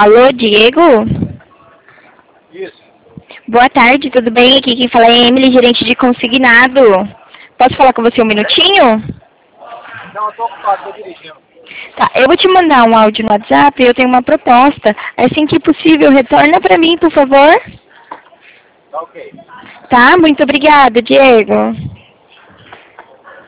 Alô, Diego? Isso. Boa tarde, tudo bem? Aqui quem fala é Emily, gerente de consignado. Posso falar com você um minutinho? Não, eu tô ocupado, tô dirigindo. Tá, eu vou te mandar um áudio no WhatsApp, eu tenho uma proposta. Assim que possível, retorna pra mim, por favor. Tá ok. Tá? Muito obrigada, Diego.